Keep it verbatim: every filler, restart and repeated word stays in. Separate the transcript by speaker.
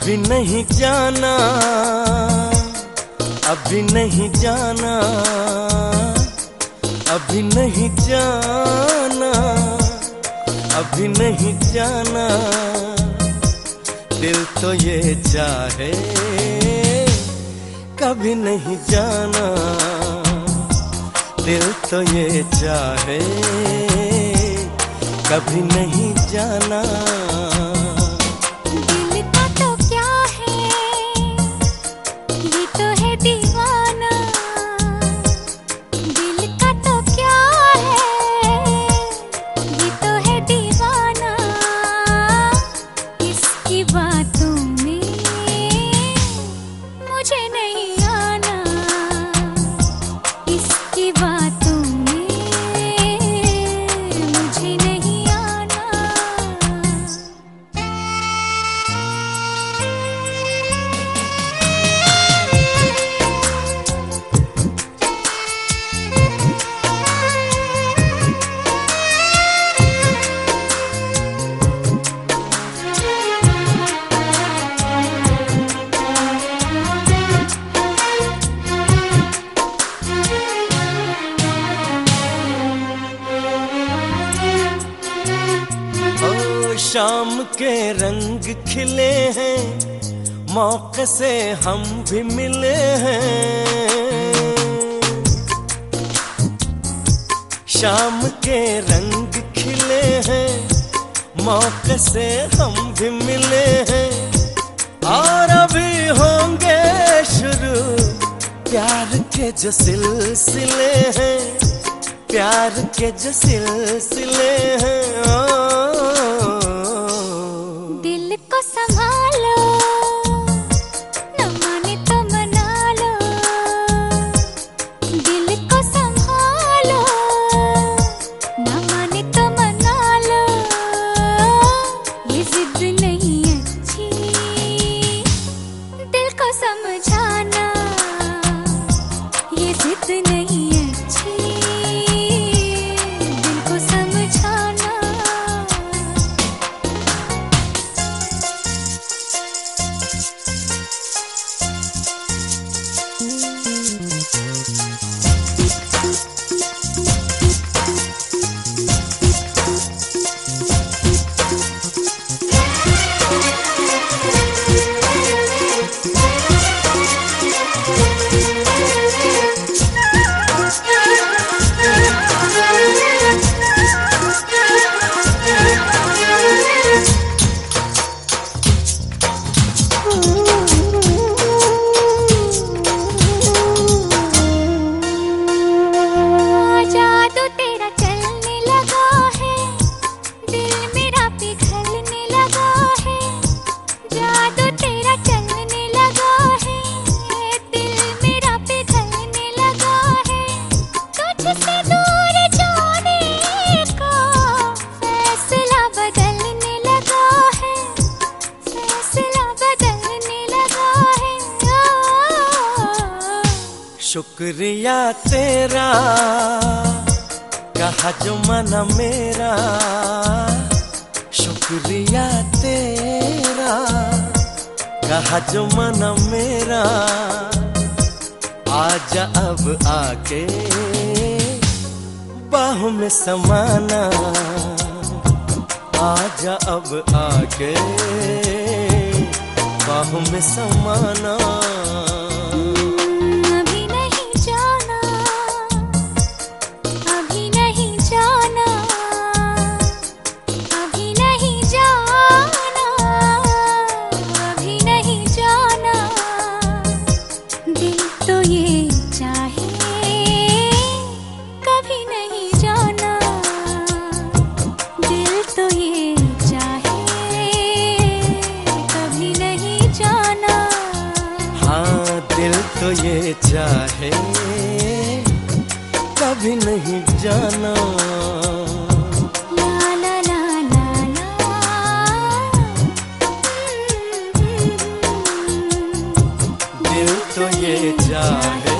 Speaker 1: अभी नहीं जाना, अभी नहीं जाना, अभी नहीं जाना, अभी नहीं जाना। दिल तो ये चाहे कभी नहीं जाना, दिल तो ये चाहे कभी नहीं जाना।
Speaker 2: दिल का तो क्या है, ये तो है दीवाना। दिल का तो क्या है, ये तो है दीवाना। इसकी बातों में मुझे नहीं आना, इसकी बातों
Speaker 1: शाम के रंग खिले हैं, मौके से हम भी मिले हैं। शाम के रंग खिले हैं, मौके से हम भी मिले हैं। और अभी होंगे शुरू प्यार के जो सिलसिले हैं, प्यार के जो सिलसिले हैं।
Speaker 2: दिल को संभालो, न माने तो मना लो। दिल को संभालो, न माने तो मना लो। ये जिद नहीं अच्छी, दिल को समझाना। ये जिद नहीं अच्छी, दिल को समझाना।
Speaker 1: शुक्रिया तेरा कहा जो मना मेरा, शुक्रिया तेरा कहा जो मना मेरा। आजा अब आके बाहों में समाना, आजा अब आके बाहों में समाना। दिल तो ये चाहे कभी नहीं जाना।
Speaker 2: ला ला ला ला ला।
Speaker 1: दिल तो ये चाहे